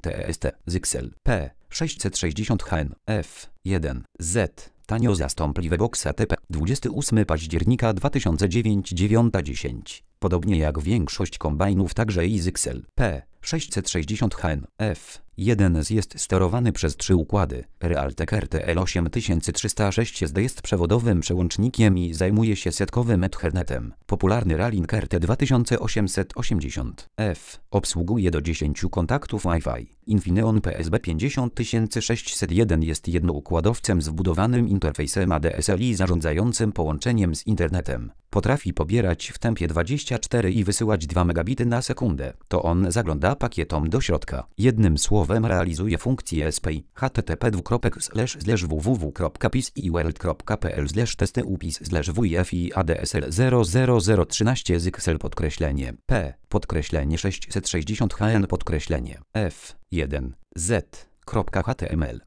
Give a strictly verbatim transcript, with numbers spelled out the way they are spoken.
T S T, Zyxel, P, sześćset sześćdziesiąt H N, F, jeden, Z, tanio zastąpliwe boxa T P, dwudziestego ósmego października dwa tysiące dziewiątego, dziewiąta dziesięć. Podobnie jak większość kombajnów, także i Zyxel, P, sześćset sześćdziesiąt H N, F, jeden Z jest sterowany przez trzy układy. Realtek R T L osiem tysięcy trzysta sześć S D jest przewodowym przełącznikiem i zajmuje się setkowym Ethernetem. Popularny Ralink R T dwa tysiące osiemset osiemdziesiąt F obsługuje do dziesięciu kontaktów Wi-Fi. Infineon P S B pięćdziesiąt tysięcy sześćset jeden jest jednoukładowcem z wbudowanym interfejsem A D S L i zarządzającym połączeniem z internetem. Potrafi pobierać w tempie dwadzieścia cztery i wysyłać dwa megabity na sekundę. To on zagląda pakietom do środka. Jednym słowem realizuje funkcję S P I. H T T P dwukropek slash slash w w w kropka pis i world kropka p l slash testy upis slash w f i a d s l zero zero zero trzynaście Zyxel podkreślenie P podkreślenie sześćset sześćdziesiąt H N podkreślenie F jeden Z. H T M L